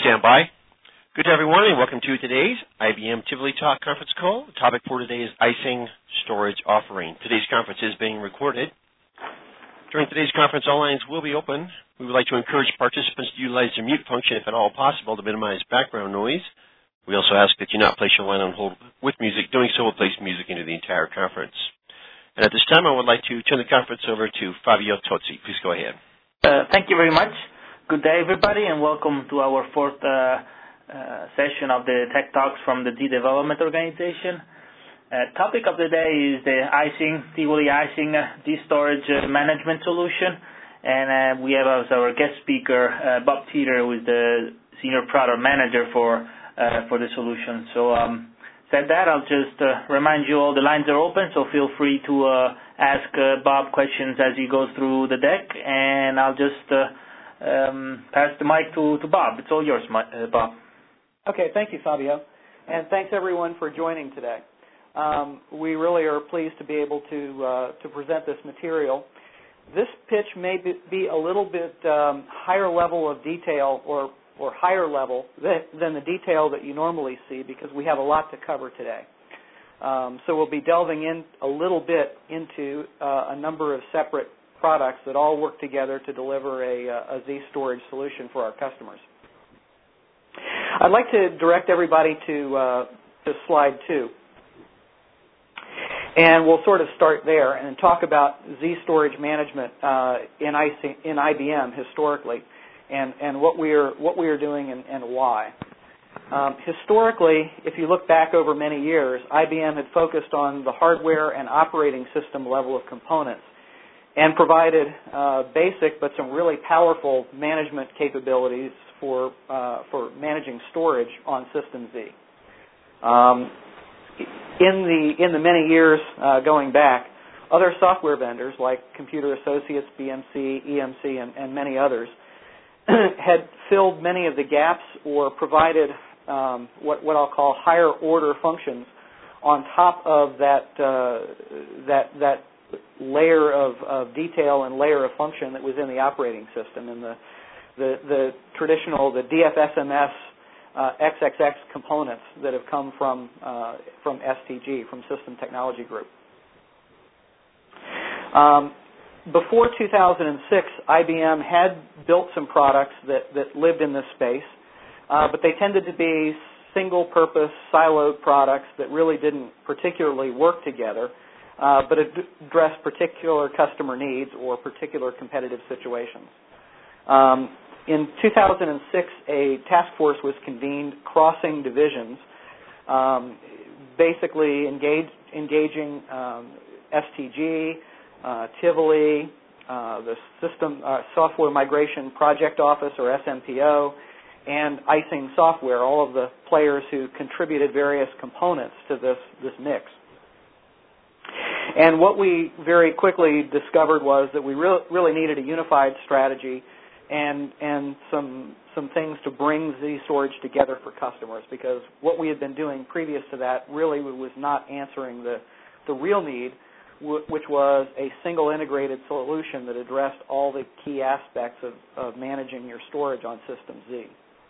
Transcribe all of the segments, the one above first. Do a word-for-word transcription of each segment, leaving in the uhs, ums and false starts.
stand by. Good day, everyone, and welcome to today's I B M Tivoli Talk conference call. The topic for today is icing storage offering. Today's conference is being recorded. During today's conference, all lines will be open. We would like to encourage participants to utilize the mute function, if at all possible, to minimize background noise. We also ask that you not place your line on hold with music. Doing so will place music into the entire conference. And at this time, I would like to turn the conference over to Fabio Tozzi. Please go ahead. Uh, thank you very much. Good day, everybody, and welcome to our fourth uh, uh, session of the Tech Talks from the Z Development Organization. Uh, topic of the day is the icing, Tivoli icing uh, Z-Storage uh, management solution, and uh, we have as our guest speaker uh, Bob Teeter, who is the Senior Product Manager for uh, for the solution. So, um, said that, I'll just uh, remind you all the lines are open, so feel free to uh, ask uh, Bob questions as he goes through the deck, and I'll just uh, um, pass the mic to, to Bob. It's all yours, uh, Bob. Okay, thank you, Fabio, and thanks everyone for joining today. Um, we really are pleased to be able to uh, to present this material. This pitch may be, be a little bit um, higher level of detail or or higher level than, than the detail that you normally see because we have a lot to cover today. Um, so we'll be delving in a little bit into uh, a number of separate products that all work together to deliver a, a Z-Storage solution for our customers. I'd like to direct everybody to, uh, to slide two. And we'll sort of start there and talk about Z-Storage management uh, in, I C, in I B M historically and, and what, we are, what we are doing and, and why. Um, historically, if you look back over many years, I B M had focused on the hardware and operating system level of components and provided uh, basic but some really powerful management capabilities for uh, for managing storage on System Z. Um, in the in the many years uh, going back, other software vendors like Computer Associates, B M C, E M C, and, and many others had filled many of the gaps or provided um, what what I'll call higher order functions on top of that uh, that that layer of, of detail and layer of function that was in the operating system and the the, the traditional the D F S M S uh, X X X components that have come from uh, from S T G, from System Technology Group. Um, before two thousand six, I B M had built some products that, that lived in this space, uh, but they tended to be single-purpose, siloed products that really didn't particularly work together, uh, but address particular customer needs or particular competitive situations. Um, in two thousand six, a task force was convened crossing divisions, um, basically engage, engaging um, S T G, uh, Tivoli, uh, the System uh, Software Migration Project Office, or S M P O, and Icing Software, all of the players who contributed various components to this, this mix. And what we very quickly discovered was that we re- really needed a unified strategy and and some some things to bring Z-Storage together for customers, because what we had been doing previous to that really was not answering the, the real need, w- which was a single integrated solution that addressed all the key aspects of, of managing your storage on System Z.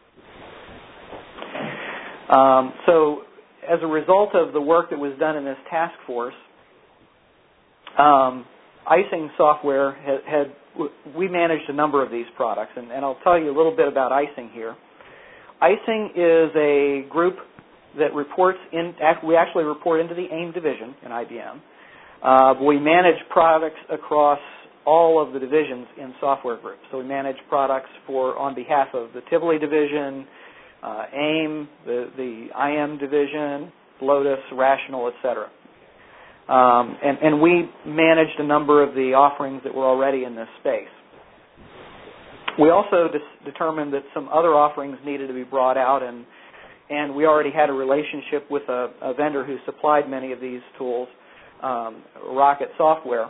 Um, so as a result of the work that was done in this task force, um, Icing Software had, had we managed a number of these products, and, and I'll tell you a little bit about Icing here. Icing is a group that reports in, we actually report into the AIM division in I B M. Uh, we manage products across all of the divisions in software groups. So we manage products for on behalf of the Tivoli division, uh, AIM, the, the I M division, Lotus, Rational, et cetera. Um, and, and we managed a number of the offerings that were already in this space. We also dis- determined that some other offerings needed to be brought out, and and we already had a relationship with a, a vendor who supplied many of these tools, um, Rocket Software,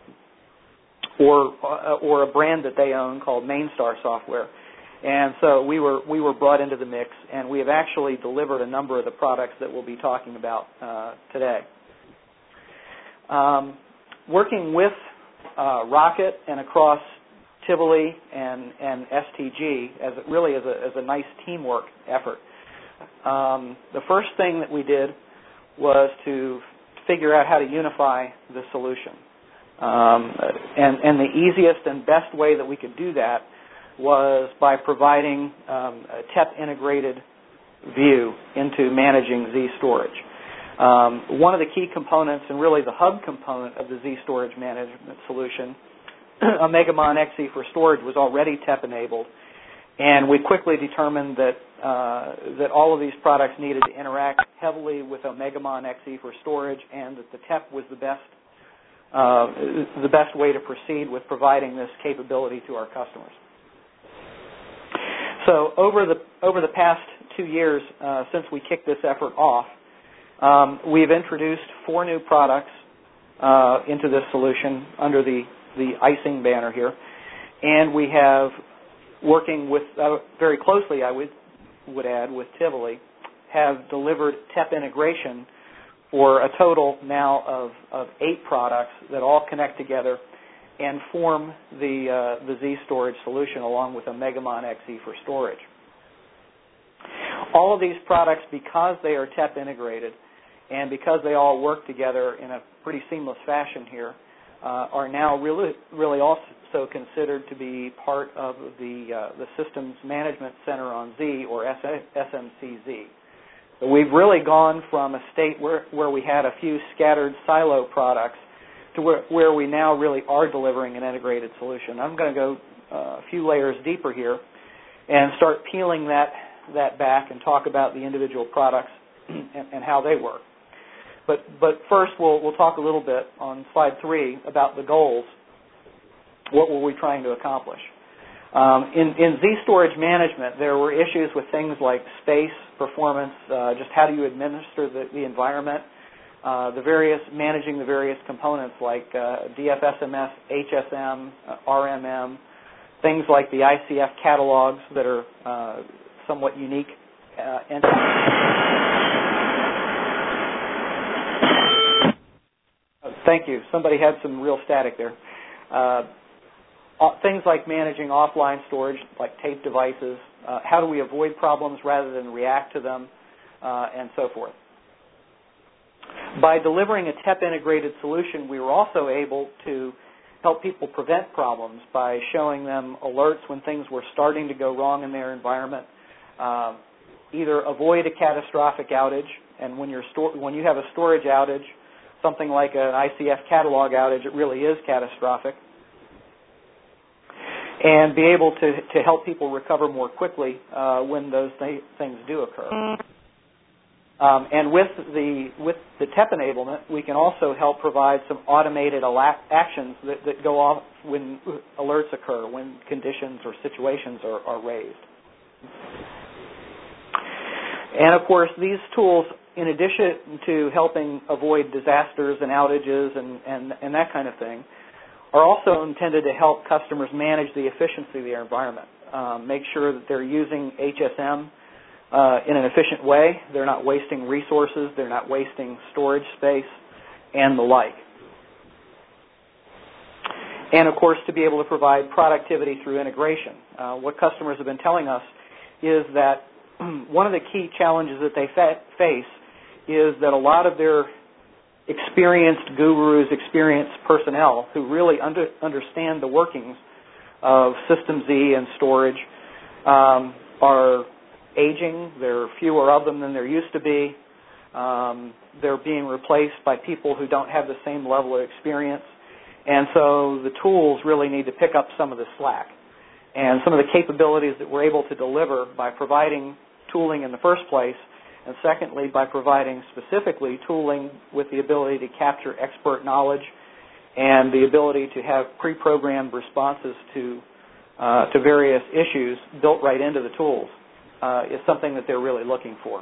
or uh, or a brand that they own called Mainstar Software. And so we were we were brought into the mix, and we have actually delivered a number of the products that we'll be talking about uh, today. Um, working with uh, Rocket and across Tivoli and, and S T G as it really as a, as a nice teamwork effort. Um, the first thing that we did was to figure out how to unify the solution. Um, and, and the easiest and best way that we could do that was by providing um, a T E P integrated view into managing Z storage. Um, one of the key components, and really the hub component of the Z storage management solution, Omegamon X E for storage, was already T E P enabled, and we quickly determined that uh, that all of these products needed to interact heavily with Omegamon X E for storage, and that the T E P was the best uh, the best way to proceed with providing this capability to our customers. So over the over the past two years uh, since we kicked this effort off, um, we've introduced four new products uh, into this solution under the the icing banner here, and we have, working with uh, very closely, I would would add, with Tivoli, have delivered T E P integration for a total now of, of eight products that all connect together and form the uh, the Z storage solution along with Omegamon X E for storage. All of these products, because they are T E P integrated and because they all work together in a pretty seamless fashion here, uh, are now really really also considered to be part of the uh, the Systems Management Center on Z, or S M C Z. So we've really gone from a state where, where we had a few scattered silo products to where, where we now really are delivering an integrated solution. I'm going to go uh, a few layers deeper here and start peeling that, that back and talk about the individual products and, and how they work. But, but first, we'll, we'll talk a little bit on slide three about the goals. What were we trying to accomplish? Um, in, in Z storage management, there were issues with things like space, performance, uh, just how do you administer the, the environment, uh, the various managing the various components like uh, D F S M S, H S M, uh, R M M, things like the I C F catalogs that are uh, somewhat unique uh, entities. Thank you. Somebody had some real static there. Uh, things like managing offline storage, like tape devices. Uh, how do we avoid problems rather than react to them, uh, and so forth. By delivering a T E P integrated solution, we were also able to help people prevent problems by showing them alerts when things were starting to go wrong in their environment, uh, either avoid a catastrophic outage, and when, you're sto- when you have a storage outage, something like an I C F catalog outage, it really is catastrophic, and be able to, to help people recover more quickly uh, when those th- things do occur. Um, and with the with the T E P enablement, we can also help provide some automated ala- actions that, that go off when alerts occur, when conditions or situations are, are raised. And of course, these tools, in addition to helping avoid disasters and outages and, and, and that kind of thing, are also intended to help customers manage the efficiency of their environment, um, make sure that they're using H S M uh, in an efficient way, they're not wasting resources, they're not wasting storage space, and the like. And of course, to be able to provide productivity through integration. Uh, what customers have been telling us is that one of the key challenges that they fa- face is that a lot of their experienced gurus, experienced personnel who really under, understand the workings of System Z and storage um, are aging. There are fewer of them than there used to be. Um, they're being replaced by people who don't have the same level of experience. And so the tools really need to pick up some of the slack. And some of the capabilities that we're able to deliver by providing tooling in the first place, and secondly, by providing specifically tooling with the ability to capture expert knowledge and the ability to have pre-programmed responses to uh, to various issues built right into the tools, uh, is something that they're really looking for.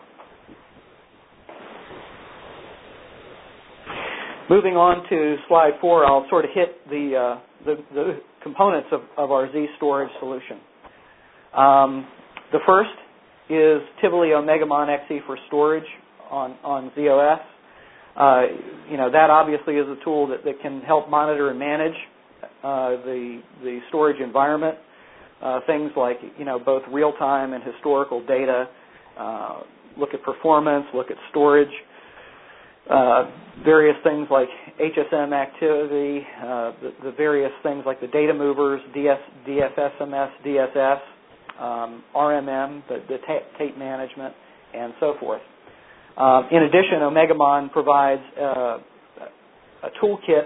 Moving on to slide four, I'll sort of hit the uh, the, the components of, of our Z storage solution. Um, the first is Tivoli Omegamon X E for storage on, on Z O S. Uh, you know, that obviously is a tool that, that can help monitor and manage uh, the the storage environment, uh, things like you know both real-time and historical data. Uh, look at performance, look at storage, uh, various things like H S M activity, uh, the, the various things like the data movers, D S, D F S M S, D S S, um, R M M, the, the tape management, and so forth. Uh, in addition, Omegamon provides uh, a toolkit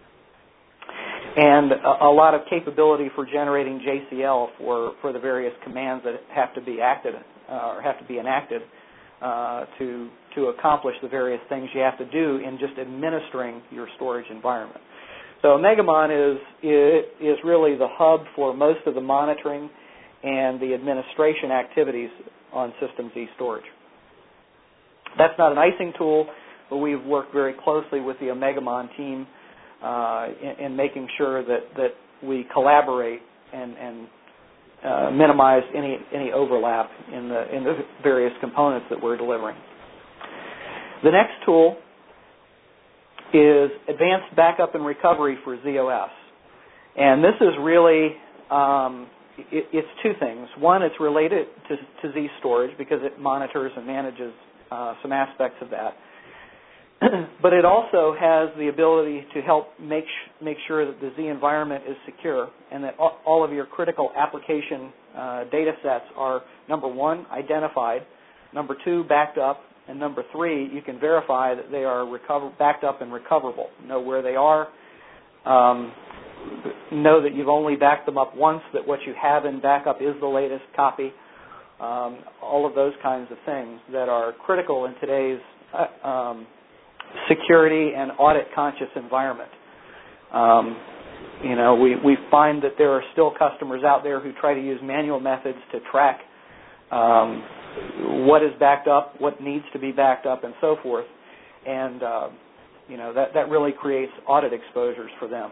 and a, a lot of capability for generating J C L for, for the various commands that have to be acted uh, or have to be enacted uh, to to accomplish the various things you have to do in just administering your storage environment. So Omegamon is is really the hub for most of the monitoring and the administration activities on System Z storage. That's not an icing tool, but we've worked very closely with the Omegamon team uh, in, in making sure that, that we collaborate and, and uh, minimize any any overlap in the in the various components that we're delivering. The next tool is Advanced Backup and Recovery for Z O S, and this is really um, it, it's two things. One, it's related to, to Z storage because it monitors and manages uh, some aspects of that. But it also has the ability to help make sh- make sure that the Z environment is secure and that all, all of your critical application uh, data sets are, number one, identified, number two, backed up, and number three, you can verify that they are recover- backed up and recoverable. Know where they are. Um, know that you've only backed them up once, that what you have in backup is the latest copy. Um, all of those kinds of things that are critical in today's uh, um, security and audit-conscious environment. Um, you know, we, we find that there are still customers out there who try to use manual methods to track um, what is backed up, what needs to be backed up, and so forth. And, uh, you know, that, that really creates audit exposures for them.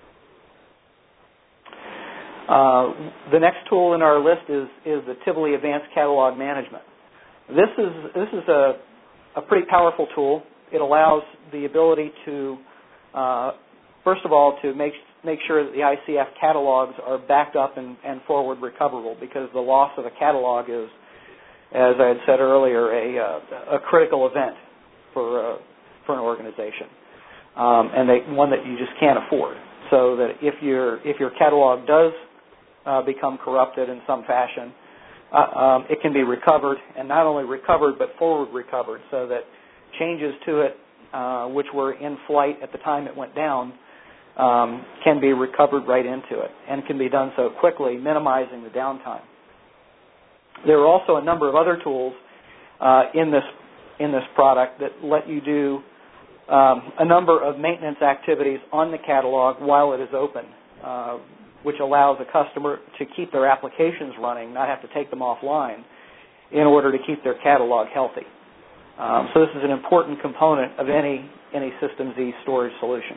Uh, the next tool in our list is, is the Tivoli Advanced Catalog Management. This is, this is a, a pretty powerful tool. It allows the ability to, uh, first of all, to make make sure that the I C F catalogs are backed up and, and forward recoverable, because the loss of a catalog is, as I had said earlier, a, a critical event for uh, for an organization, um, and they, one that you just can't afford. So that if your if your catalog does uh, become corrupted in some fashion, uh, um, it can be recovered, and not only recovered but forward recovered, so that changes to it, uh, which were in flight at the time it went down, um, can be recovered right into it, and can be done so quickly, minimizing the downtime. There are also a number of other tools uh, in this in this product that let you do um, a number of maintenance activities on the catalog while it is open, uh, which allows a customer to keep their applications running, not have to take them offline, in order to keep their catalog healthy. Um, so this is an important component of any any System Z storage solution.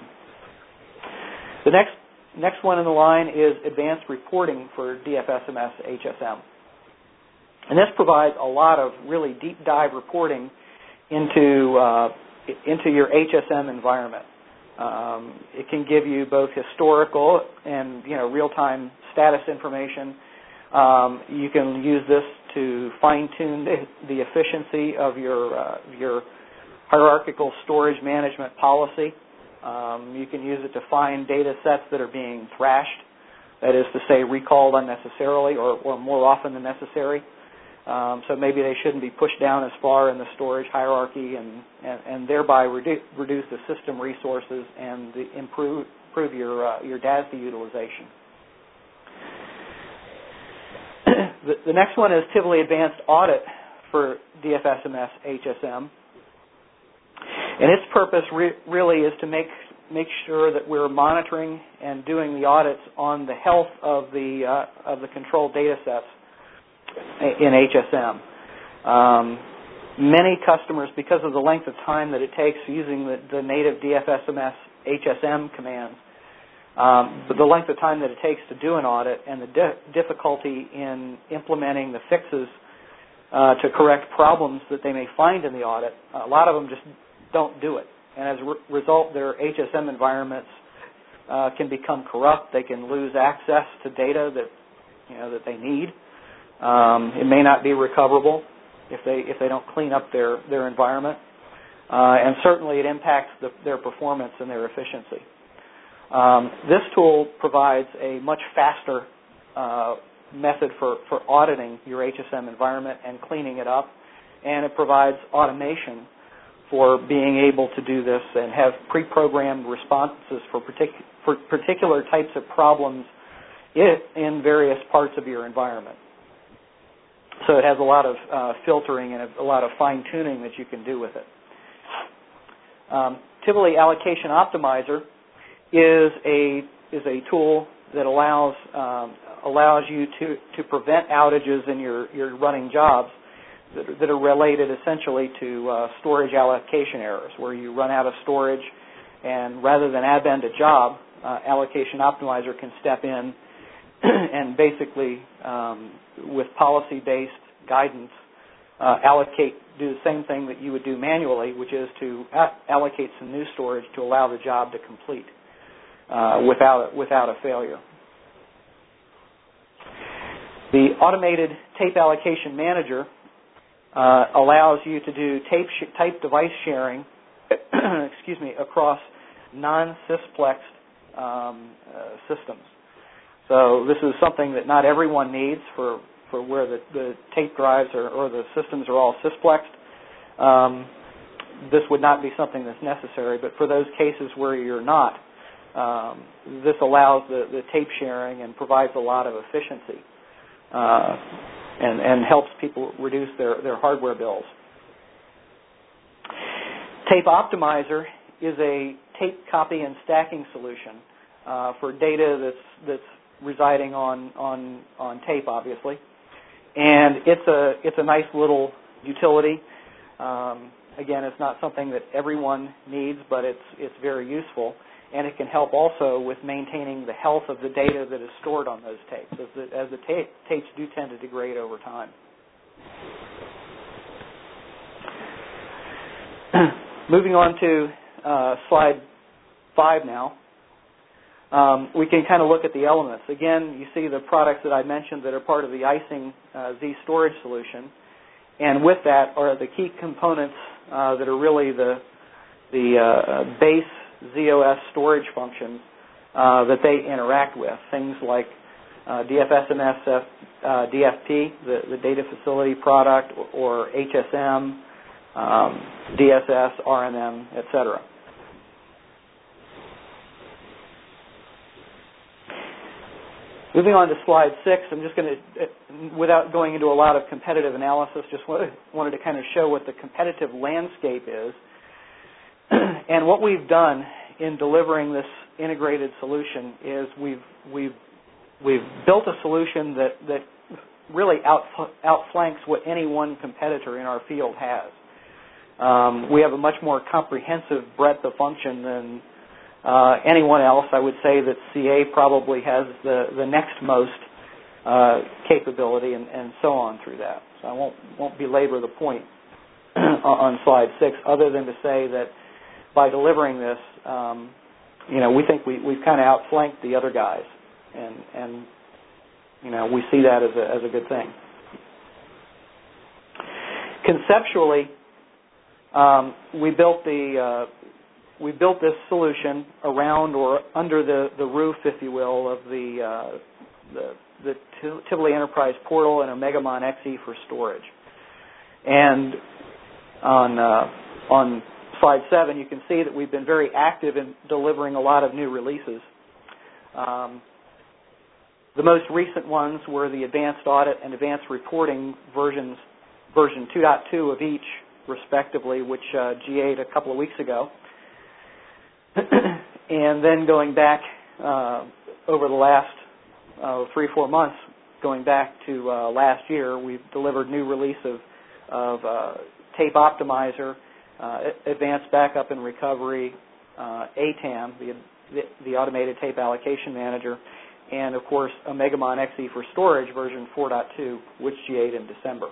The next next one in the line is advanced reporting for D F S M S H S M. And this provides a lot of really deep dive reporting into uh, into your H S M environment. Um, it can give you both historical and you know real-time status information. Um, you can use this to fine-tune the, the efficiency of your uh, your hierarchical storage management policy. Um, you can use it to find data sets that are being thrashed, that is to say recalled unnecessarily or, or more often than necessary. Um, so maybe they shouldn't be pushed down as far in the storage hierarchy, and, and, and thereby redu- reduce the system resources and the improve, improve your, uh, your D A S D utilization. The, the next one is Tivoli Advanced Audit for D F S M S H S M. And its purpose re- really is to make make sure that we're monitoring and doing the audits on the health of the uh, of the controlled data sets in H S M. Um, many customers, because of the length of time that it takes using the, the native D F S M S H S M commands, Um, but the length of time that it takes to do an audit and the di- difficulty in implementing the fixes uh, to correct problems that they may find in the audit, a lot of them just don't do it. And as a re- result, their H S M environments uh, can become corrupt. They can lose access to data that you know that they need. Um, it may not be recoverable if they if they don't clean up their their environment, uh, and certainly it impacts the, their performance and their efficiency. Um, this tool provides a much faster uh, method for, for auditing your H S M environment and cleaning it up, and it provides automation for being able to do this and have pre-programmed responses for, partic- for particular types of problems in various parts of your environment. So it has a lot of uh, filtering and a lot of fine-tuning that you can do with it. Um, Tivoli Allocation Optimizer is a is a tool that allows um, allows you to, to prevent outages in your, your running jobs that are, that are related essentially to uh, storage allocation errors, where you run out of storage, and rather than abend a job, uh, Allocation Optimizer can step in and basically, um, with policy-based guidance, uh, allocate, do the same thing that you would do manually, which is to a- allocate some new storage to allow the job to complete uh, without a, without a failure. The automated tape allocation manager uh, allows you to do tape sh- type device sharing, excuse me, across non-sysplex um, uh, systems. So this is something that not everyone needs for, for where the, the tape drives are, or the systems are all sysplexed. Um, this would not be something that's necessary, but for those cases where you're not, um, this allows the, the tape sharing and provides a lot of efficiency uh, and, and helps people reduce their, their hardware bills. Tape Optimizer is a tape copy and stacking solution uh, for data that's that's residing on, on on tape, obviously, and it's a it's a nice little utility. Um, again, it's not something that everyone needs, but it's it's very useful, and it can help also with maintaining the health of the data that is stored on those tapes, as the, as the tape, tapes do tend to degrade over time. Moving on to uh, slide five now. Um, we can kind of look at the elements. Again, you see the products that I mentioned that are part of the icing uh, Z storage solution, and with that are the key components uh, that are really the the uh, base Z O S storage functions uh, that they interact with. Things like uh, D F S M S, uh, D F P, the, the data facility product, or, or H S M, um, D S S, R M M, et cetera. Moving on to slide six, I'm just going to, without going into a lot of competitive analysis, just wanted, wanted to kind of show what the competitive landscape is. And what we've done in delivering this integrated solution is we've we've we've built a solution that that really out, outflanks what any one competitor in our field has. Um, we have a much more comprehensive breadth of function than Uh, anyone else. I would say that C A probably has the, the next most uh, capability, and, and so on through that. So I won't won't belabor the point on slide six, other than to say that by delivering this, um, you know, we think we, we've kind of outflanked the other guys, and and you know we see that as a as a good thing. Conceptually, um, we built the uh, We built this solution around or under the, the roof, if you will, of the uh, the, the Tivoli Enterprise Portal and Omegamon X E for storage. And on uh, on slide seven, you can see that we've been very active in delivering a lot of new releases. Um, the most recent ones were the Advanced Audit and Advanced Reporting versions, version two point two of each, respectively, which uh, G A'd a couple of weeks ago. And then going back uh, over the last uh, three, four months, going back to uh, last year, we've delivered new release of, of uh, Tape Optimizer, uh, Advanced Backup and Recovery, uh, A T A M, the, the, the Automated Tape Allocation Manager, and of course Omegamon X E for Storage version four point two, which G A'd in December.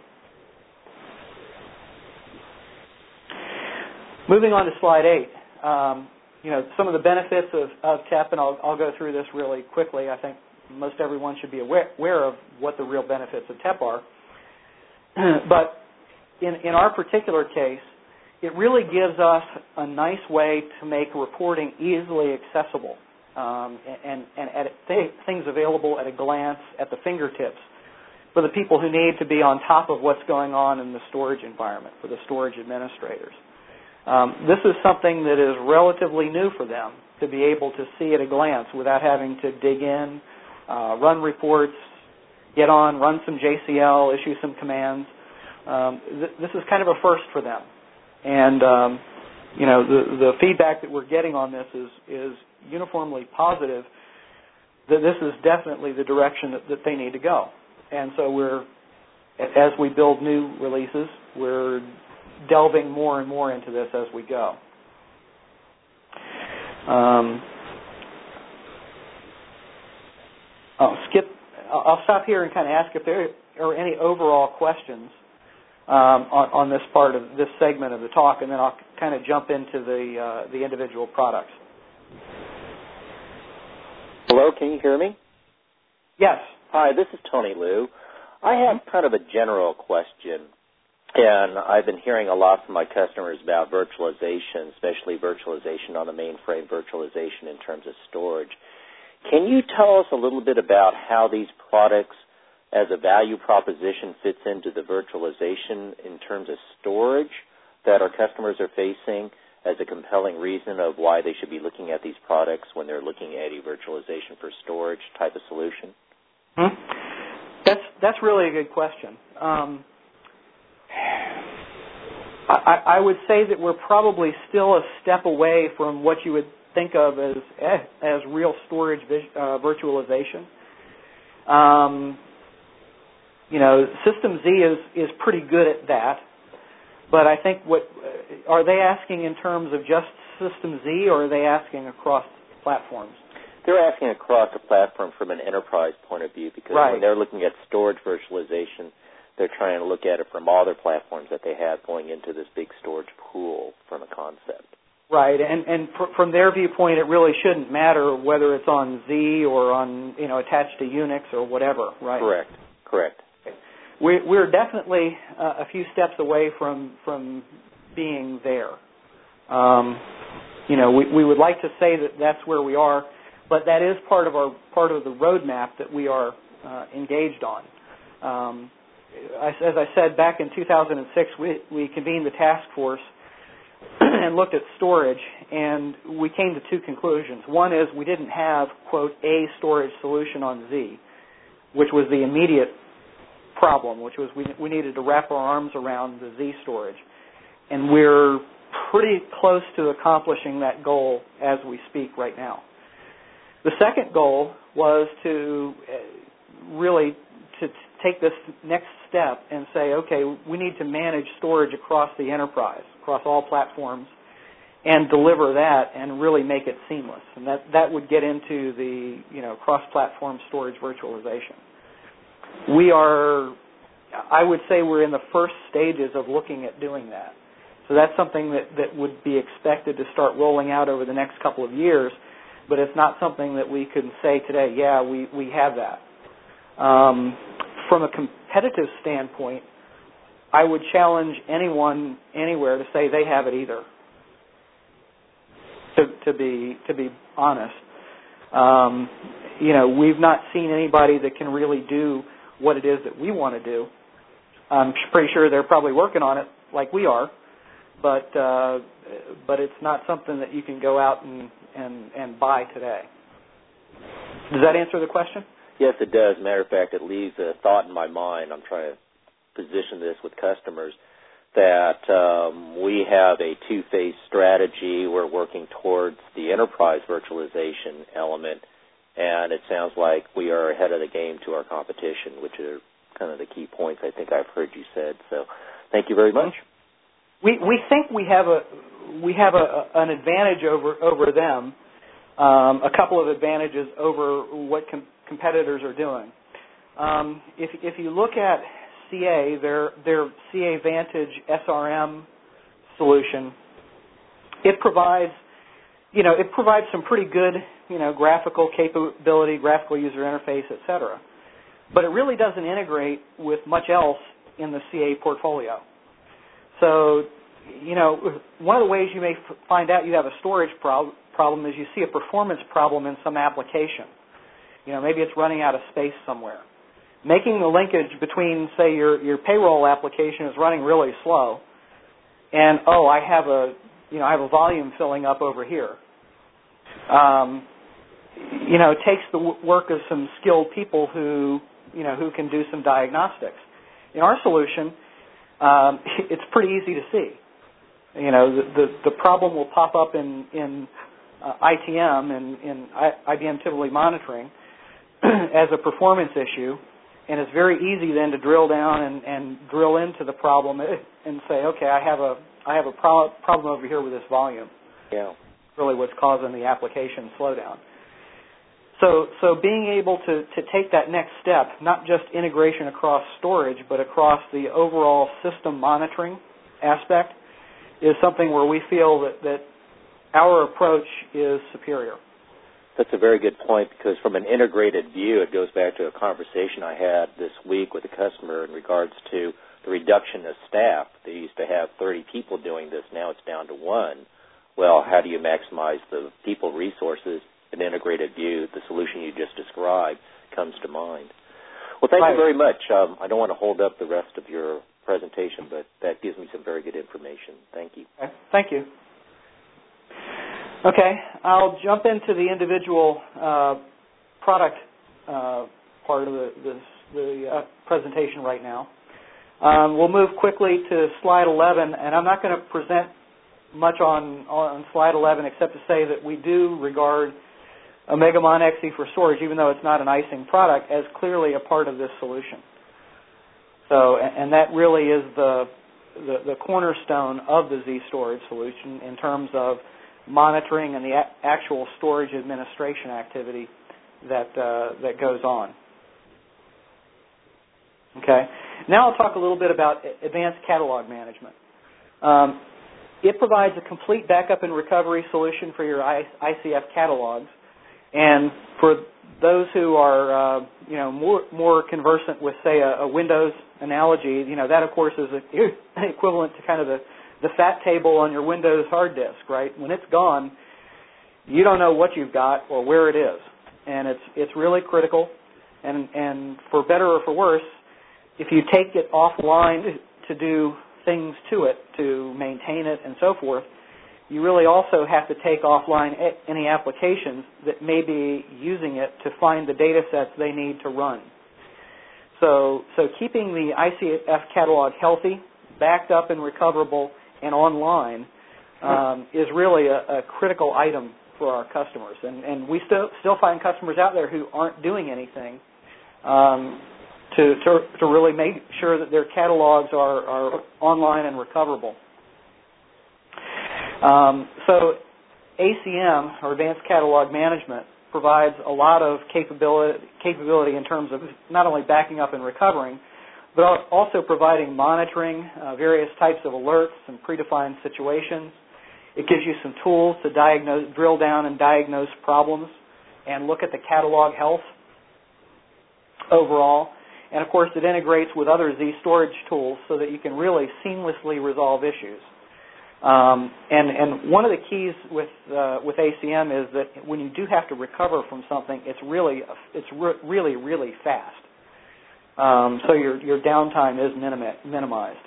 Moving on to slide eight. Um, you know, some of the benefits of, of T E P, and I'll, I'll go through this really quickly. I think most everyone should be aware, aware of what the real benefits of T E P are. But in, in our particular case, it really gives us a nice way to make reporting easily accessible um, and, and at th- things available at a glance, at the fingertips, for the people who need to be on top of what's going on in the storage environment, for the storage administrators. Um, this is something that is relatively new for them, to be able to see at a glance without having to dig in, uh, run reports, get on, run some J C L, issue some commands. Um, th- this is kind of a first for them. And, um, you know, the, the feedback that we're getting on this is, is uniformly positive, that this is definitely the direction that, that they need to go. And so we're, as we build new releases, we're delving more and more into this as we go. Um, I'll skip. I'll stop here and kind of ask if there are any overall questions um, on, on this part of this segment of the talk, and then I'll kind of jump into the uh, the individual products. Hello, can you hear me? Yes. Hi, this is Tony Liu. I have kind of a general question, and I've been hearing a lot from my customers about virtualization, especially virtualization on the mainframe, virtualization in terms of storage. Can you tell us a little bit about how these products as a value proposition fits into the virtualization in terms of storage that our customers are facing as a compelling reason of why they should be looking at these products when they're looking at a virtualization for storage type of solution? Hmm? That's that's really a good question. Um, I, I would say that we're probably still a step away from what you would think of as as real storage uh, virtualization. Um, you know, System Z is is pretty good at that, but I think what are they asking in terms of just System Z, or are they asking across platforms? They're asking across the platform from an enterprise point of view, because right. when they're looking at storage virtualization, they're trying to look at it from all their platforms that they have going into this big storage pool from a concept. Right, and and pr- from their viewpoint, it really shouldn't matter whether it's on Z or on, you know, attached to Unix or whatever, right? Correct, correct. We're, we're definitely uh, a few steps away from from being there. Um, you know, we, we would like to say that that's where we are, but that is part of our part of the roadmap that we are uh, engaged on. Um, as I said, back in two thousand six, we, we convened the task force and looked at storage, and we came to two conclusions. One is we didn't have, quote, a storage solution on Z, which was the immediate problem, which was we, we needed to wrap our arms around the Z storage. And we're pretty close to accomplishing that goal as we speak right now. The second goal was to really to take this next step and say, okay, we need to manage storage across the enterprise, across all platforms, and deliver that and really make it seamless. And that, that would get into the, you know, cross-platform storage virtualization. We are, I would say we're in the first stages of looking at doing that. So that's something that, that would be expected to start rolling out over the next couple of years, but it's not something that we can say today, yeah, we, we have that. Um, from a competitive standpoint, I would challenge anyone anywhere to say they have it either. To, to be to be honest, um, you know, we've not seen anybody that can really do what it is that we want to do. I'm pretty sure they're probably working on it like we are, but uh, but it's not something that you can go out and, and, and buy today. Does that answer the question? Yes, it does. Matter of fact, it leaves a thought in my mind. I'm trying to position this with customers that um, we have a two-phase strategy. We're working towards the enterprise virtualization element, and it sounds like we are ahead of the game to our competition, which are kind of the key points I think I've heard you said. So thank you very much. We we think we have a we have a, an advantage over over them. Um, a couple of advantages over what com- competitors are doing. Um, if if you look at C A, their their C A Vantage S R M solution, it provides you know, it provides some pretty good, you know, graphical capability, graphical user interface, et cetera. But it really doesn't integrate with much else in the C A portfolio. So, you know, one of the ways you may f- find out you have a storage prob- problem is you see a performance problem in some application. You know, maybe it's running out of space somewhere. Making the linkage between, say, your, your payroll application is running really slow, and oh, I have a you know I have a volume filling up over here. Um, you know, it takes the w- work of some skilled people who you know who can do some diagnostics. In our solution, um, it's pretty easy to see. You know, the the, the problem will pop up in in uh, I T M and in I B M Tivoli monitoring as a performance issue. And it's very easy then to drill down and, and drill into the problem and say, okay, I have a I have a pro- problem over here with this volume. Yeah, really what's causing the application slowdown. So so being able to, to take that next step, not just integration across storage, but across the overall system monitoring aspect, is something where we feel that, that our approach is superior. That's a very good point, because from an integrated view, it goes back to a conversation I had this week with a customer in regards to the reduction of staff. They used to have thirty people doing this. Now it's down to one. Well, how do you maximize the people resources? An integrated view, the solution you just described, comes to mind. Well, thank right. you very much. Um, I don't want to hold up the rest of your presentation, but that gives me some very good information. Thank you. Okay. Thank you. Okay, I'll jump into the individual uh, product uh, part of the, the, the uh, presentation right now. Um, we'll move quickly to slide eleven, and I'm not going to present much on, on slide eleven except to say that we do regard OmegaMon X E for storage, even though it's not an icing product, as clearly a part of this solution. So, and, and that really is the, the, the cornerstone of the Z storage solution in terms of monitoring and the a- actual storage administration activity that uh, that goes on. Okay. Now I'll talk a little bit about advanced catalog management. Um, it provides a complete backup and recovery solution for your I C F catalogs, and for those who are uh, you know more more conversant with, say, a, a Windows analogy, you know that of course is a, equivalent to kind of the the fat table on your Windows hard disk, right? When it's gone, you don't know what you've got or where it is, and it's it's really critical. And and for better or for worse, if you take it offline to do things to it, to maintain it and so forth, you really also have to take offline any applications that may be using it to find the data sets they need to run. So so keeping the I C F catalog healthy, backed up and recoverable, and online um, is really a, a critical item for our customers. And, and we still still find customers out there who aren't doing anything um, to, to to really make sure that their catalogs are, are online and recoverable. Um, so A C M, or Advanced Catalog Management, provides a lot of capability capability in terms of not only backing up and recovering, but also providing monitoring, uh, various types of alerts and predefined situations. It gives you some tools to diagnose, drill down and diagnose problems and look at the catalog health overall. And, of course, it integrates with other Z storage tools so that you can really seamlessly resolve issues. Um, and, and one of the keys with uh, with A C M is that when you do have to recover from something, it's really it's re- really really fast. Um, so your your downtime is minimi- minimized.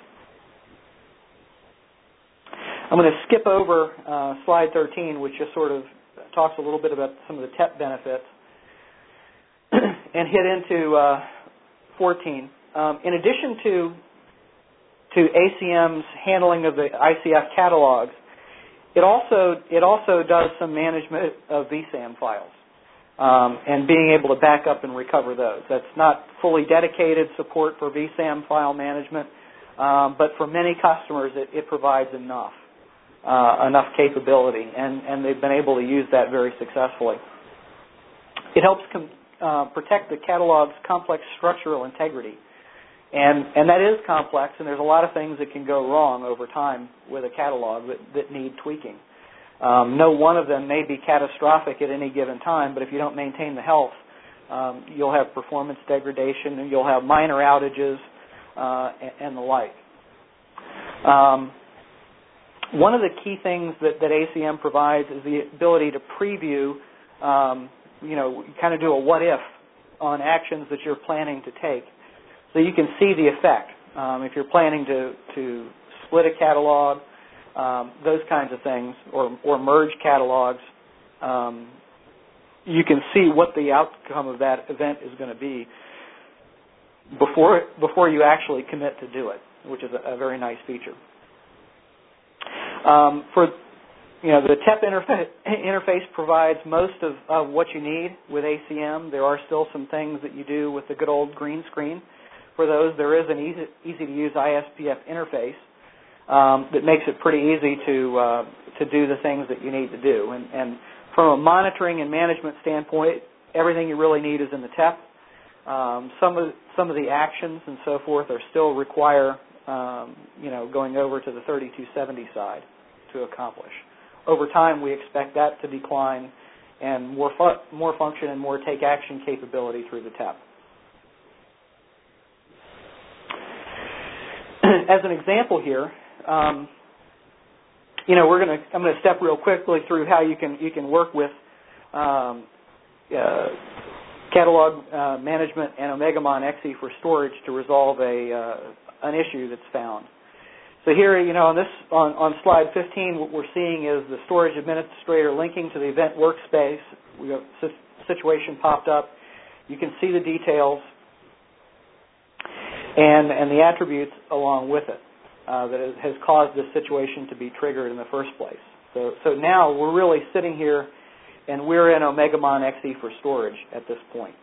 I'm going to skip over uh, slide thirteen, which just sort of talks a little bit about some of the T E P benefits, and hit into uh, fourteen. Um, in addition to to A C M's handling of the I C F catalogs, it also it also does some management of V SAM files. Um, and being able to back up and recover those. That's not fully dedicated support for V SAM file management, um, but for many customers it, it provides enough, uh, enough capability, and, and they've been able to use that very successfully. It helps com- uh, protect the catalog's complex structural integrity, and, and that is complex, and there's a lot of things that can go wrong over time with a catalog that, that need tweaking. Um, no one of them may be catastrophic at any given time, but if you don't maintain the health, um, you'll have performance degradation and you'll have minor outages uh, and, and the like. Um, one of the key things that, that A C M provides is the ability to preview, um, you know, kind of do a what if on actions that you're planning to take. So you can see the effect. Um, if you're planning to, to split a catalog, um, those kinds of things, or, or merge catalogs, um, you can see what the outcome of that event is going to be before before you actually commit to do it, which is a, a very nice feature. Um, for you know, the T E P interfa- interface provides most of, of what you need with A C M. There are still some things that you do with the good old green screen. For those, there is an easy, easy to use I S P F interface um, that makes it pretty easy to uh, to do the things that you need to do. And, and from a monitoring and management standpoint, everything you really need is in the T E P. Um, some of some of the actions and so forth are still require um, you know going over to the thirty-two seventy side to accomplish. Over time, we expect that to decline and more fu- more function and more take action capability through the T E P. As an example here, um, you know, we're going to. I'm going to step real quickly through how you can you can work with um, uh, catalog uh, management and OmegaMon X E for storage to resolve a uh, an issue that's found. So here, you know, on this on, on slide fifteen, what we're seeing is the storage administrator linking to the event workspace. We have a situation popped up. You can see the details and and the attributes along with it uh, that has caused this situation to be triggered in the first place. So so now we're really sitting here, and we're in OmegaMon X E for storage at this point.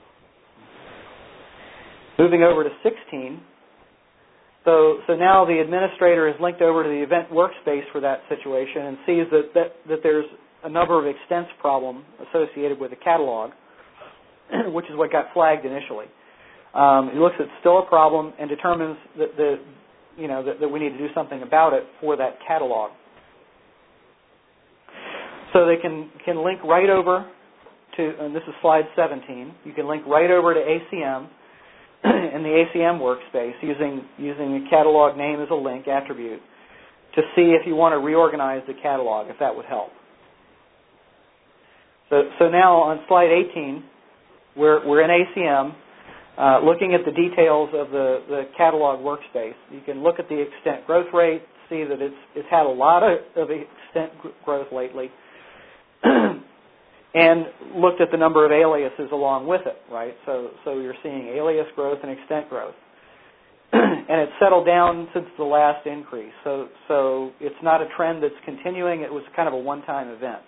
Moving over to sixteen. So, so now the administrator is linked over to the event workspace for that situation and sees that, that, that there's a number of extents problem associated with the catalog, which is what got flagged initially. Um, he looks at still a problem and determines that, the, you know, that, that we need to do something about it for that catalog. So they can, can link right over to, and this is slide seventeen, you can link right over to A C M in the A C M workspace using using the catalog name as a link attribute to see if you want to reorganize the catalog, if that would help. So, so now on slide eighteen, we're, we're in A C M uh, looking at the details of the, the catalog workspace. You can look at the extent growth rate, see that it's, it's had a lot of, of extent growth lately, and looked at the number of aliases along with it, right? So, so you're seeing alias growth and extent growth. And it's settled down since the last increase. So, so it's not a trend that's continuing. It was kind of a one-time event.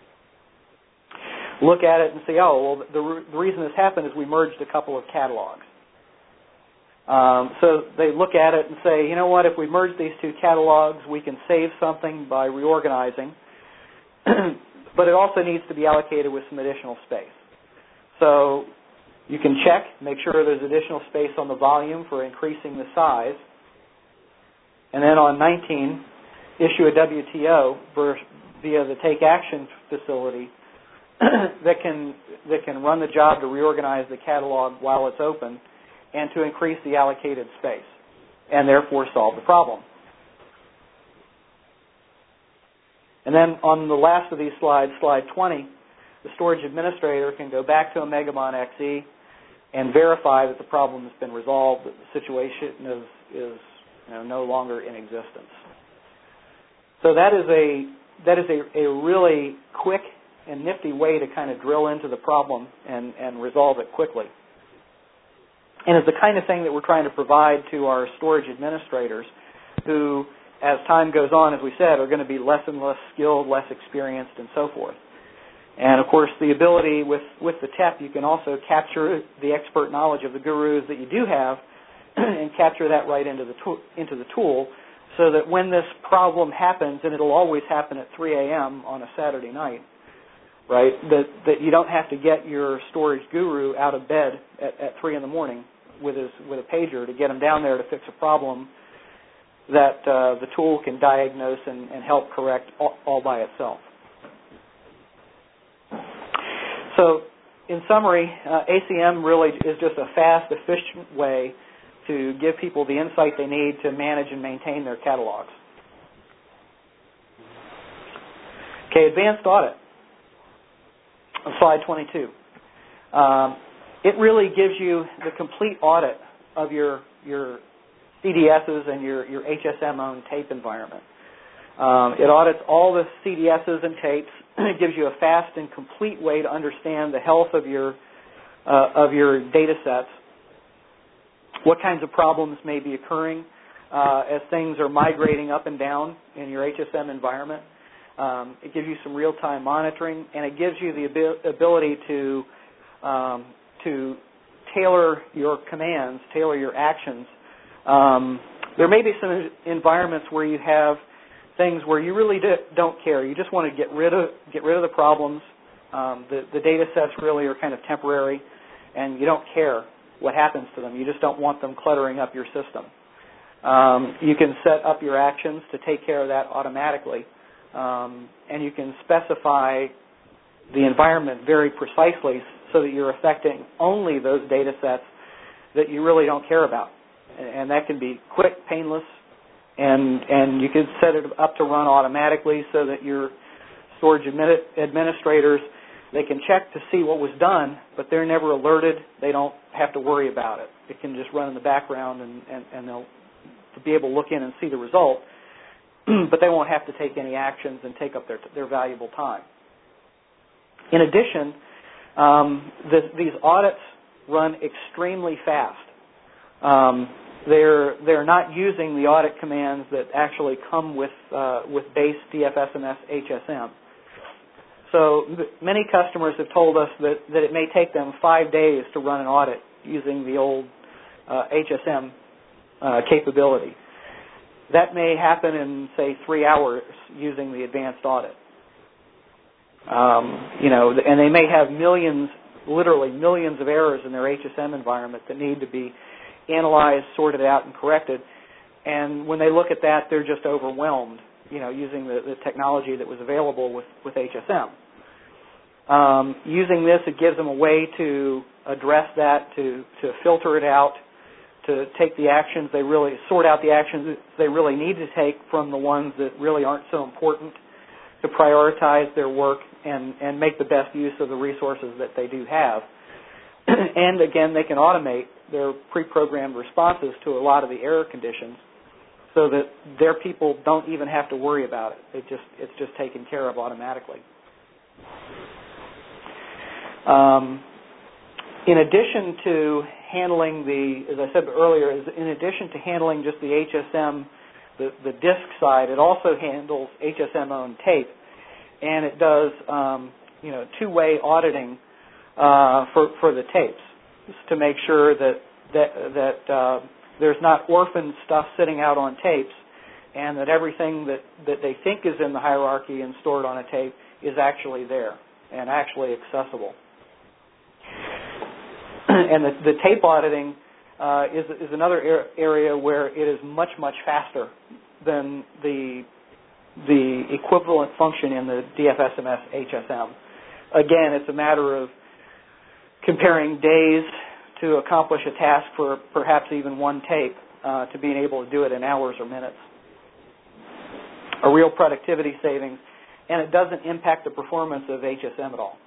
Look at it and say, oh, well, the, re- the reason this happened is we merged a couple of catalogs. Um, so they look at it and say, you know what, if we merge these two catalogs, we can save something by reorganizing. But it also needs to be allocated with some additional space. So you can check, make sure there's additional space on the volume for increasing the size. And then on nineteen, issue a W T O via the Take Action facility that can that can run the job to reorganize the catalog while it's open and to increase the allocated space and therefore solve the problem. And then on the last of these slides, slide twenty, the storage administrator can go back to OmegaMon X E and verify that the problem has been resolved, that the situation is, is you know, no longer in existence. So that is a that is a, a really quick and nifty way to kind of drill into the problem and, and resolve it quickly. And it's the kind of thing that we're trying to provide to our storage administrators who, as time goes on, as we said, are going to be less and less skilled, less experienced, and so forth. And, of course, the ability with, with the T E P, you can also capture the expert knowledge of the gurus that you do have and capture that right into the, tool, into the tool so that when this problem happens, and it'll always happen at three a.m. on a Saturday night, right, that, that you don't have to get your storage guru out of bed at, at three in the morning with, his, with a pager to get him down there to fix a problem that uh, the tool can diagnose and, and help correct all, all by itself. in summary, uh, A C M really is just a fast, efficient way to give people the insight they need to manage and maintain their catalogs. Okay, advanced audit. On slide twenty-two. Um, it really gives you the complete audit of your your C D Ss and your, your H S M-owned tape environment. Um, it audits all the C D Ss and tapes. It gives you a fast and complete way to understand the health of your uh, of your data sets, what kinds of problems may be occurring uh, as things are migrating up and down in your H S M environment. Um, it gives you some real-time monitoring, and it gives you the abi- ability to um, to tailor your commands, tailor your actions. Um, there may be some environments where you have things where you really do, don't care. You just want to get rid of get rid of the problems. Um, the, the data sets really are kind of temporary, and you don't care what happens to them. You just don't want them cluttering up your system. Um, you can set up your actions to take care of that automatically, um, and you can specify the environment very precisely so that you're affecting only those data sets that you really don't care about. And that can be quick, painless, and and you can set it up to run automatically so that your storage admin- administrators, they can check to see what was done, but they're never alerted. They don't have to worry about it. It can just run in the background, and, and, and they'll be able to look in and see the result, but they won't have to take any actions and take up their, their valuable time. In addition, um, this, these audits run extremely fast. Um, they're they're not using the audit commands that actually come with uh, with base D F S M S H S M. So many customers have told us that, that it may take them five days to run an audit using the old uh, H S M uh, capability. That may happen in, say, three hours using the advanced audit. Um, you know, and they may have millions, literally millions of errors in their H S M environment that need to be analyzed, sorted out, and corrected. And when they look at that, they're just overwhelmed, you know, using the, the technology that was available with, with H S M. Um, using this, it gives them a way to address that, to, to filter it out, to take the actions they really, sort out the actions they really need to take from the ones that really aren't so important, to prioritize their work and, and make the best use of the resources that they do have. And again, they can automate their pre-programmed responses to a lot of the error conditions so that their people don't even have to worry about it. It just, it's just taken care of automatically. Um, in addition to handling the, as I said earlier, in addition to handling just the H S M, the, the disk side, it also handles H S M-owned tape, and it does um, you know, two-way auditing uh, for, for the tapes to make sure that that, that uh, there's not orphaned stuff sitting out on tapes, and that everything that, that they think is in the hierarchy and stored on a tape is actually there and actually accessible. And the, the tape auditing uh, is, is another er- area where it is much, much faster than the the equivalent function in the D F S M S H S M. Again, it's a matter of comparing days to accomplish a task for perhaps even one tape uh, to being able to do it in hours or minutes. A real productivity savings, and it doesn't impact the performance of H S M at all.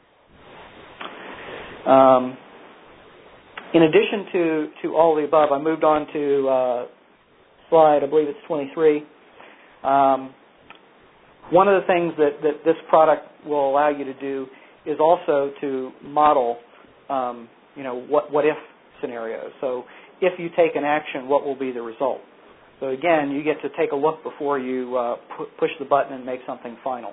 Um, in addition to, to all the above, I moved on to uh, slide, I believe it's twenty-three. Um, one of the things that, that this product will allow you to do is also to model, um, you know, what, what if scenarios. So if you take an action, what will be the result? So again, you get to take a look before you uh, pu- push the button and make something final.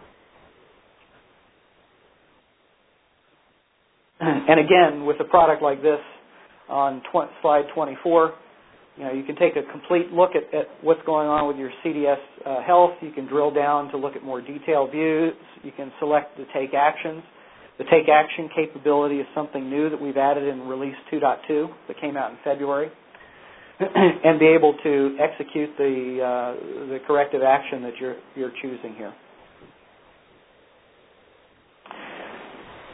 And again, with a product like this on tw- slide twenty-four, you know, you can take a complete look at, at what's going on with your C D S uh, health. You can drill down to look at more detailed views. You can select the take actions. The take action capability is something new that we've added in release two point two that came out in February, and be able to execute the uh, the corrective action that you're you're choosing here.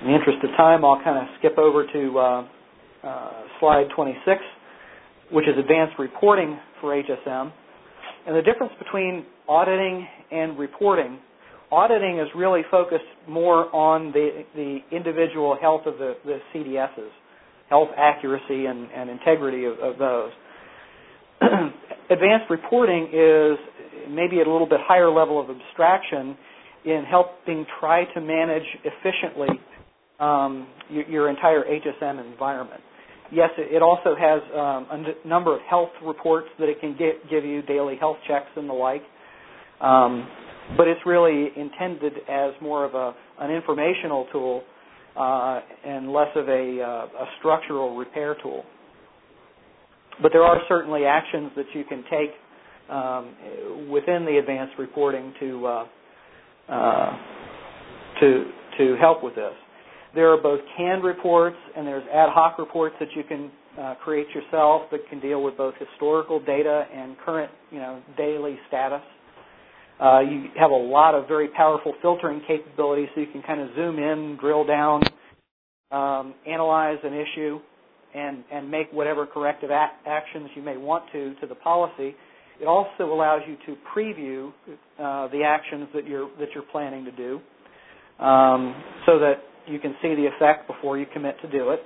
In the interest of time, I'll kind of skip over to uh, uh, slide twenty-six, which is advanced reporting for H S M. And the difference between auditing and reporting, auditing is really focused more on the, the individual health of the, the C D Ss, health accuracy and, and integrity of, of those. Advanced reporting is maybe at a little bit higher level of abstraction in helping try to manage efficiently um, your, your entire H S M environment. Yes, it also has um, a n- number of health reports that it can get, give you, daily health checks and the like. Um, but it's really intended as more of a, an informational tool uh, and less of a, uh, a structural repair tool. But there are certainly actions that you can take um, within the advanced reporting to uh, uh, to to help with this. There are both canned reports and there's ad hoc reports that you can uh, create yourself that can deal with both historical data and current, you know, daily status. Uh, you have a lot of very powerful filtering capabilities, so you can kind of zoom in, drill down, um, analyze an issue, and, and make whatever corrective ac- actions you may want to to the policy. It also allows you to preview uh, the actions that you're that you're planning to do, um, so that you can see the effect before you commit to do it.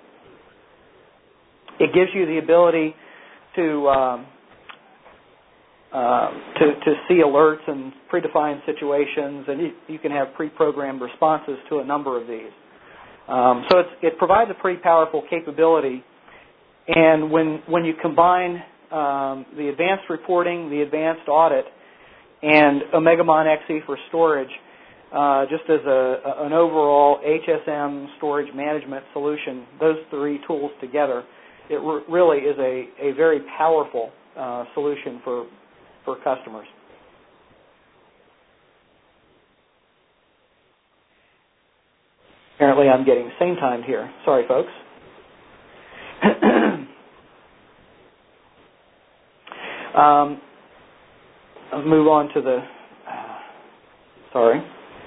It gives you the ability to um, uh, to, to see alerts and predefined situations, and you, you can have pre-programmed responses to a number of these. Um, so it's, it provides a pretty powerful capability. And when when you combine um, the advanced reporting, the advanced audit, and OmegaMon X E for storage, uh, just as a, an overall H S M storage management solution, those three tools together, it re- really is a, a very powerful uh, solution for for customers. Apparently, I'm getting same timed here. Sorry, folks. um, I'll move on to the. Uh, sorry.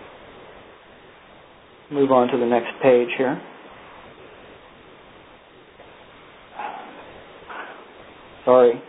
Move on to the next page here. Sorry.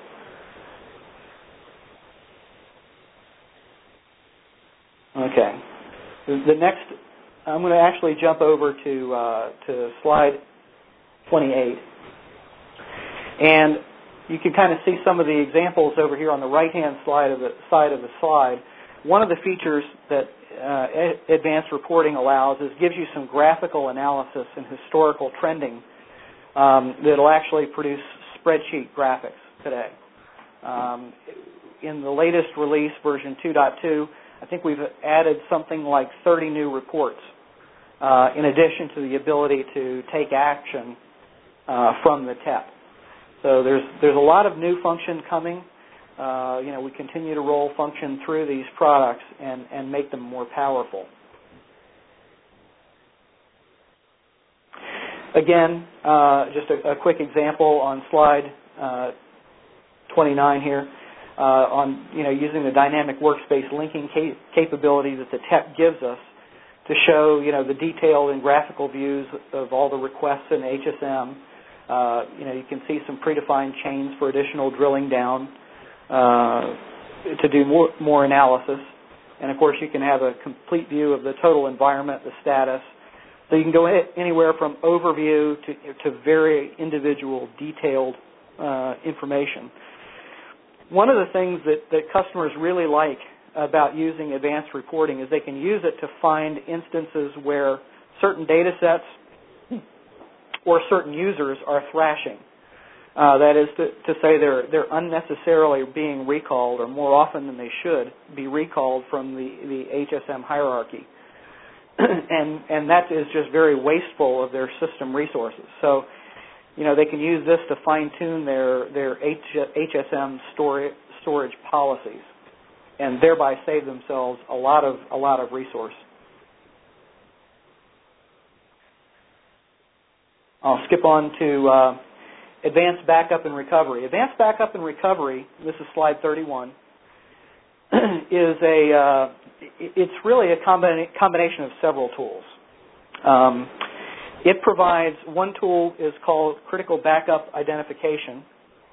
Okay. The, the next, I'm going to actually jump over to uh, to slide twenty-eight, and you can kind of see some of the examples over here on the right-hand side of the side of the slide. One of the features that uh, advanced reporting allows is gives you some graphical analysis and historical trending um, that will actually produce spreadsheet graphics today. Um, in the latest release, version two point two, I think we've added something like thirty new reports, uh, in addition to the ability to take action uh, from the T E P. So there's there's a lot of new function coming. Uh, you know, we continue to roll function through these products and, and make them more powerful. Again, uh, just a, a quick example on slide uh, twenty-nine here. Uh, on you know using the dynamic workspace linking ca- capability that the T E P gives us to show you know the detailed and graphical views of all the requests in H S M. Uh, you know you can see some predefined chains for additional drilling down uh, to do more more analysis, and of course you can have a complete view of the total environment, the status. So you can go anywhere from overview to to very individual detailed uh, information. One of the things that, that customers really like about using advanced reporting is they can use it to find instances where certain data sets or certain users are thrashing. Uh, that is to, to say they're, they're unnecessarily being recalled, or more often than they should be recalled from the, the H S M hierarchy. and, and that is just very wasteful of their system resources. So, you know, they can use this to fine-tune their, their H S M storage, storage policies and thereby save themselves a lot of, a lot of resource. I'll skip on to uh, advanced backup and recovery. Advanced backup and recovery, this is slide thirty-one, is a, uh, it's really a combina- combination of several tools. Um, it provides, one tool is called critical backup identification,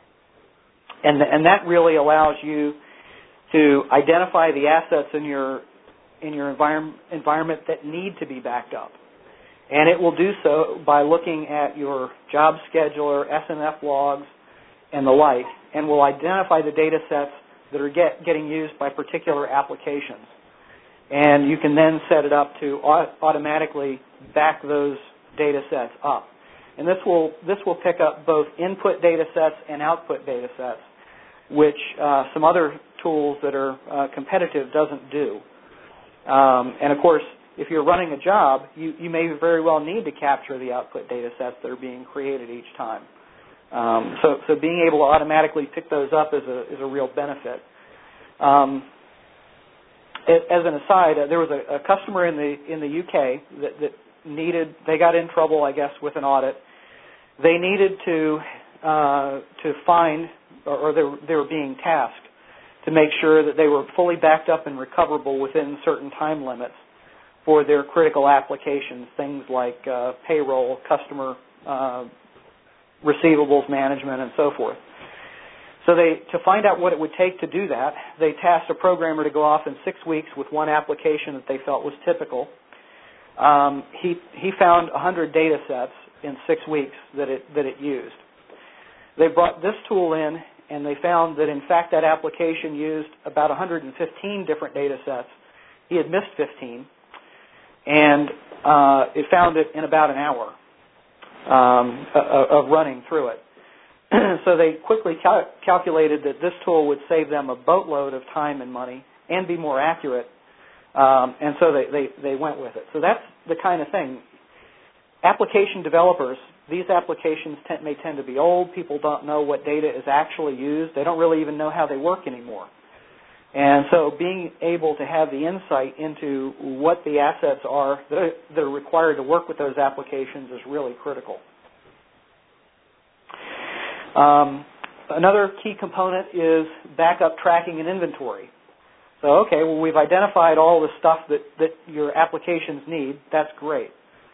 and, and that really allows you to identify the assets in your in your environment, environment that need to be backed up. And it will do so by looking at your job scheduler, S N F logs, and the like, and will identify the data sets that are get, getting used by particular applications. And you can then set it up to automatically back those data sets up. And this will this will pick up both input data sets and output data sets, which uh, some other tools that are uh, competitive doesn't do. Um, and of course, if you're running a job, you, you may very well need to capture the output data sets that are being created each time. Um, so, so being able to automatically pick those up is a, is a real benefit. Um, as an aside, uh, there was a, a customer in the in the U K that, that needed, they got in trouble, I guess, with an audit. They needed to uh, to find, or, or they, were, they were being tasked to make sure that they were fully backed up and recoverable within certain time limits for their critical applications, things like uh, payroll, customer uh, receivables management, and so forth. So they, to find out what it would take to do that, they tasked a programmer to go off in six weeks with one application that they felt was typical. Um, he he found one hundred data sets in six weeks that it that it used. They brought this tool in, and they found that in fact that application used about one hundred fifteen different data sets. He had missed fifteen, and uh, it found it in about an hour um, of running through it. So they quickly cal- calculated that this tool would save them a boatload of time and money and be more accurate, um, and so they, they, they went with it. So that's the kind of thing. Application developers, these applications tend, may tend to be old. People don't know what data is actually used. They don't really even know how they work anymore. And so being able to have the insight into what the assets are that are, that are required to work with those applications is really critical. Um, another key component is backup tracking and inventory. So, okay, well, we've identified all the stuff that, that your applications need. That's great.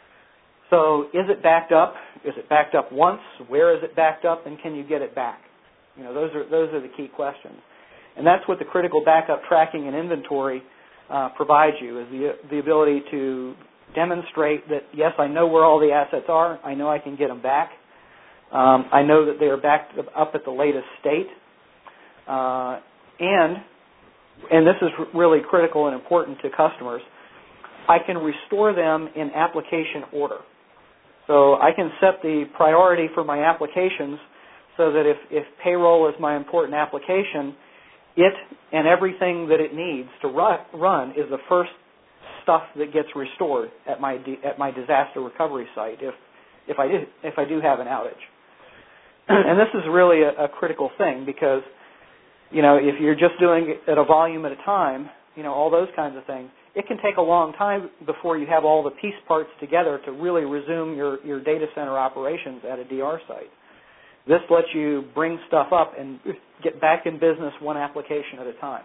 So is it backed up? Is it backed up once? Where is it backed up? And can you get it back? You know, those are those are the key questions. And that's what the critical backup tracking and inventory uh, provides you, is the, the ability to demonstrate that, yes, I know where all the assets are. I know I can get them back. Um, I know that they are backed up at the latest state. Uh, and, and this is really critical and important to customers, I can restore them in application order. So I can set the priority for my applications so that if, if payroll is my important application, it and everything that it needs to run is the first stuff that gets restored at my at my disaster recovery site if if I do if I do have an outage. And this is really a, a critical thing because, you know, if you're just doing it at a volume at a time, you know, all those kinds of things, it can take a long time before you have all the piece parts together to really resume your, your data center operations at a D R site. This lets you bring stuff up and get back in business one application at a time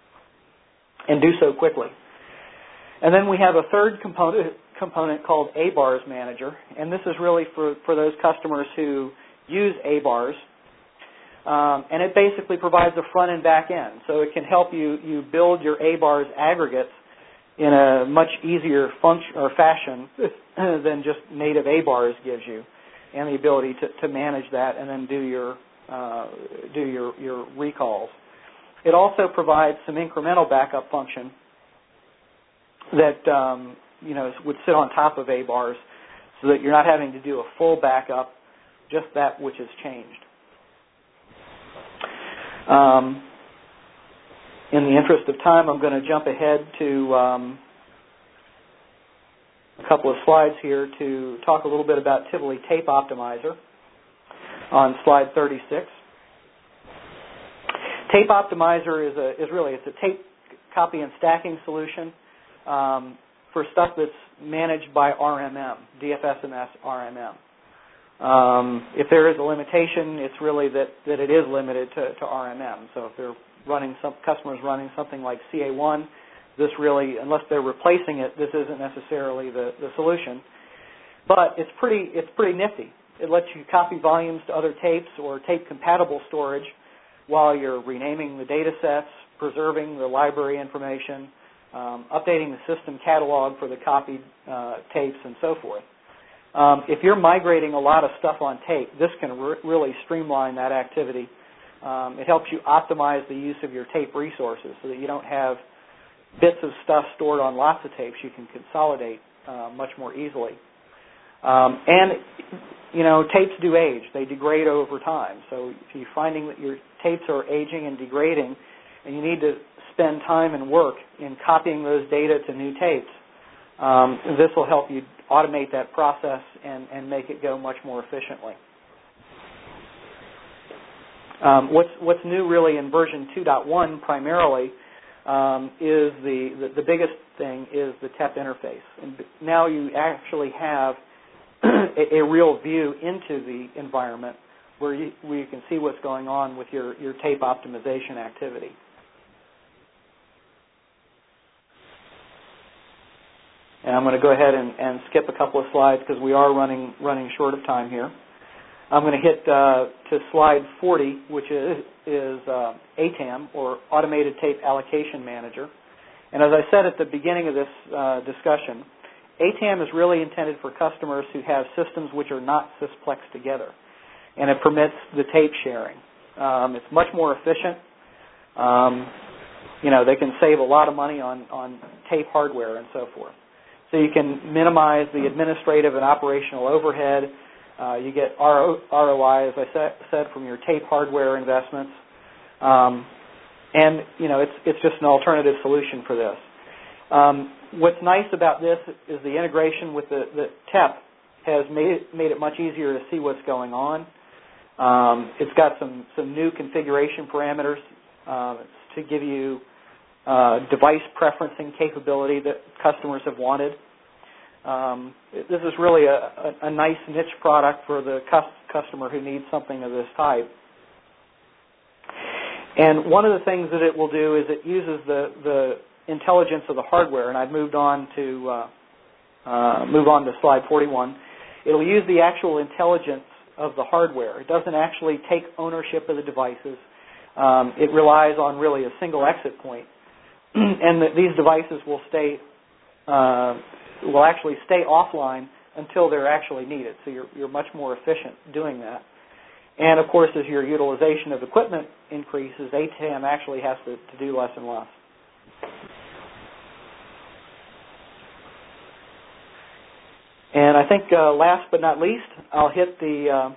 and do so quickly. And then we have a third component component called A B A R S Manager, and this is really for, for those customers who use A B A R S. Um, and it basically provides a front and back end. So it can help you, you build your A B A R S aggregates in a much easier function or fashion than just native A B A R S gives you, and the ability to, to manage that and then do your uh, do your, your recalls. It also provides some incremental backup function that um, you know would sit on top of A B A R S, so that you're not having to do a full backup, just that which has changed. Um, in the interest of time, I'm going to jump ahead to um, a couple of slides here to talk a little bit about Tivoli Tape Optimizer on slide thirty-six. Tape Optimizer is a is really it's a tape copy and stacking solution um, for stuff that's managed by R M M, D F S M S R M M. Um, if there is a limitation, it's really that, that it is limited to, to R M M. So if they're running some customers running something like C A one, this really, unless they're replacing it, this isn't necessarily the, the solution. but it's pretty it's pretty nifty. It lets you copy volumes to other tapes or tape-compatible storage while you're renaming the data sets, preserving the library information, um, updating the system catalog for the copied uh, tapes, and so forth. Um, if you're migrating a lot of stuff on tape, this can re- really streamline that activity. Um, it helps you optimize the use of your tape resources so that you don't have bits of stuff stored on lots of tapes. You can consolidate uh, much more easily. Um, and, you know, tapes do age. They degrade over time. So if you're finding that your tapes are aging and degrading and you need to spend time and work in copying those data to new tapes, um, this will help you automate that process and, and make it go much more efficiently. Um, what's, what's new really in version two point one primarily um, is the, the, the biggest thing is the T E P interface. And now you actually have a, a real view into the environment where you, where you can see what's going on with your, your tape optimization activity. And I'm going to go ahead and, and skip a couple of slides because we are running running short of time here. I'm going to hit uh, to slide forty, which is, is uh, A T A M, or Automated Tape Allocation Manager. And as I said at the beginning of this uh, discussion, A T A M is really intended for customers who have systems which are not sysplexed together, and it permits the tape sharing. Um, it's much more efficient. Um, you know, they can save a lot of money on, on tape hardware and so forth. So you can minimize the administrative and operational overhead. Uh, you get R O I, as I said, from your tape hardware investments. Um, and, you know, it's, it's just an alternative solution for this. Um, what's nice about this is the integration with the, the T E P has made it, made it much easier to see what's going on. Um, it's got some, some new configuration parameters uh, to give you uh, device preferencing capability that customers have wanted. Um, this is really a, a, a nice niche product for the cu- customer who needs something of this type. And one of the things that it will do is it uses the, the intelligence of the hardware, and I've moved on to uh, uh, move on to slide forty-one. It'll use the actual intelligence of the hardware. It doesn't actually take ownership of the devices. Um, it relies on really a single exit point, and the, these devices will stay uh, will actually stay offline until they're actually needed. So you're, you're much more efficient doing that. And of course, as your utilization of equipment increases, A T A M actually has to, to do less and less. And I think uh, last but not least, I'll hit the uh,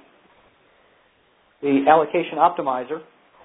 the allocation optimizer,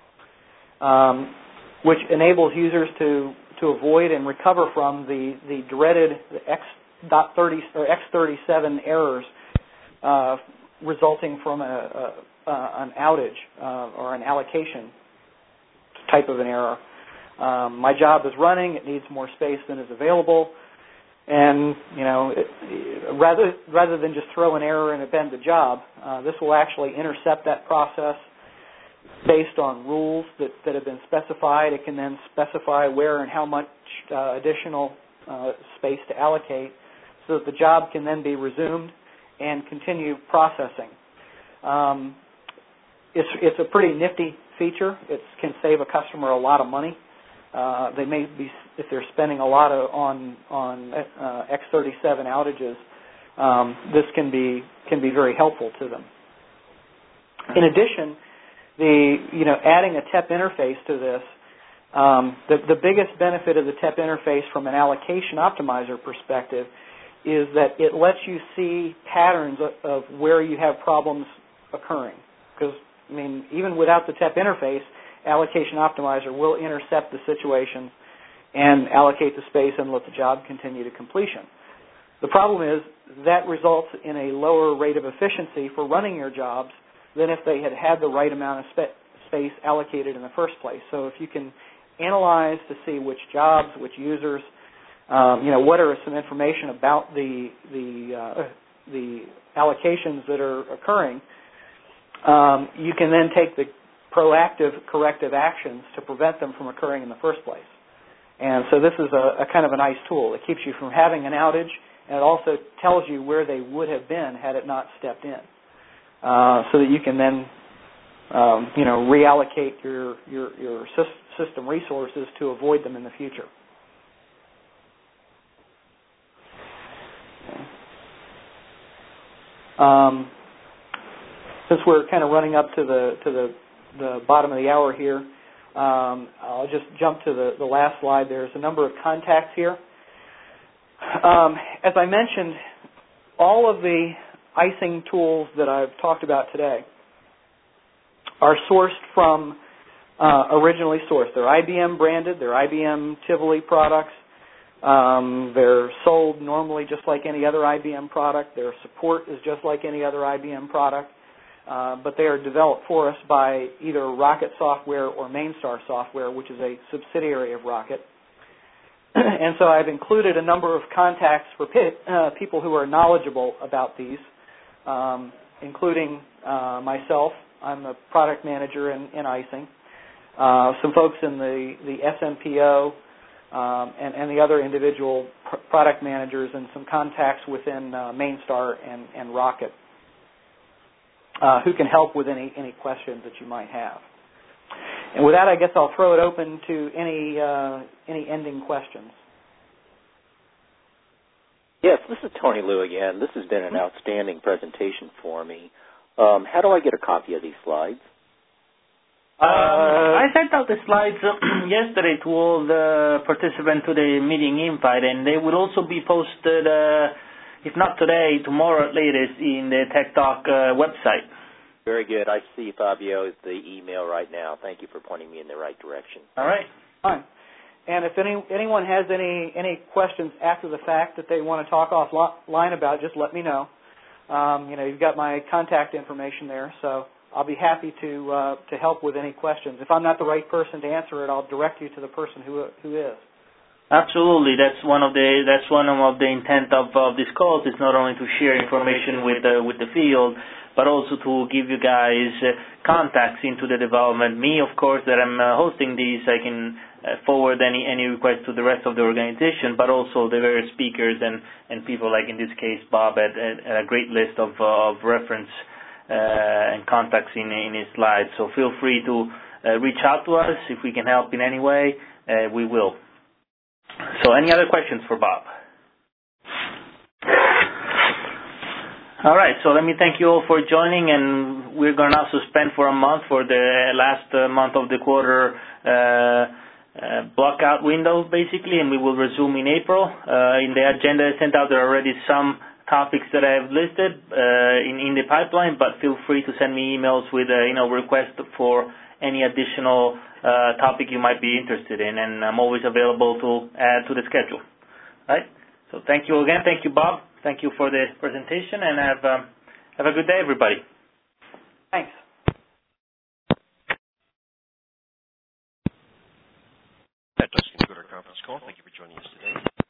um, which enables users to to avoid and recover from the the dreaded X thirty or X thirty-seven errors uh, resulting from a, a, a, an outage uh, or an allocation type of an error. Um, my job is running; it needs more space than is available. And, you know, it, rather rather than just throw an error and abandon the job, uh, this will actually intercept that process based on rules that, that have been specified. It can then specify where and how much uh, additional uh, space to allocate so that the job can then be resumed and continue processing. Um, it's, it's a pretty nifty feature. It can save a customer a lot of money. Uh, they may be, if they're spending a lot of, on on uh, X thirty-seven outages, um, this can be can be very helpful to them. In addition, the you know adding a T E P interface to this, um, the the biggest benefit of the T E P interface from an allocation optimizer perspective is that it lets you see patterns of, of where you have problems occurring. Because I mean, even without the T E P interface, Allocation Optimizer will intercept the situation and allocate the space and let the job continue to completion. The problem is that results in a lower rate of efficiency for running your jobs than if they had had the right amount of spa- space allocated in the first place. So if you can analyze to see which jobs, which users, um, you know, what are some information about the the uh, the allocations that are occurring, um, you can then take the proactive corrective actions to prevent them from occurring in the first place. And so this is a, a kind of a nice tool. It keeps you from having an outage and it also tells you where they would have been had it not stepped in, uh, so that you can then um, you know reallocate your your your system resources to avoid them in the future. Okay. Um, since we're kind of running up to the to the, the bottom of the hour here, um, I'll just jump to the, the last slide. There's a number of contacts here. Um, as I mentioned, all of the icing tools that I've talked about today are sourced from, uh, originally sourced. They're I B M branded, they're I B M Tivoli products. Um, they're sold normally just like any other I B M product. Their support is just like any other I B M product. Uh, but they are developed for us by either Rocket Software or Mainstar Software, which is a subsidiary of Rocket. And so I've included a number of contacts for pe- uh, people who are knowledgeable about these, um, including uh, myself. I'm a product manager in, in icing. Uh, some folks in the, the S M P O um, and, and the other individual pr- product managers, and some contacts within uh, Mainstar and, and Rocket uh, who can help with any, any questions that you might have. And with that, I guess I'll throw it open to any uh, any ending questions. Yes, this is Tony Liu again. This has been an outstanding presentation for me. Um, how do I get a copy of these slides? Uh, I sent out the slides yesterday to all the participants to the meeting invite, and they will also be posted, uh, if not today, tomorrow at latest, in the Tech Talk uh, website. Very good. I see, Fabio, the email right now. Thank you for pointing me in the right direction. All right. Fine. And if any anyone has any, any questions after the fact that they want to talk offline about, just let me know. Um, you know, you've got my contact information there, so I'll be happy to uh, to help with any questions. If I'm not the right person to answer it, I'll direct you to the person who who is. Absolutely, that's one of the that's one of the intent of, of this call. Is not only to share information with uh, with the field, but also to give you guys uh, contacts into the development. Me, of course, that I'm uh, hosting these, I can uh, forward any any request to the rest of the organization, but also the various speakers and, and people, like in this case Bob, had, had a great list of uh, of reference uh, and contacts in in his slides. So feel free to uh, reach out to us if we can help in any way. Uh, we will. So any other questions for Bob? All right, so let me thank you all for joining, and we're going to now suspend for a month for the last uh, month of the quarter uh, uh, blockout window, basically, and we will resume in April. Uh, in the agenda I sent out, there are already some topics that I have listed uh, in, in the pipeline, but feel free to send me emails with uh, you know requests for any additional uh, topic you might be interested in, and I'm always available to add to the schedule. All right? So thank you again. Thank you, Bob. Thank you for the presentation, and have um, have a good day, everybody. Thanks. That does conclude our conference call. Thank you for joining us today.